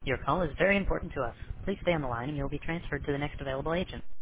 Your call is very important to us. Please stay on the line and you'll be transferred to the next available agent.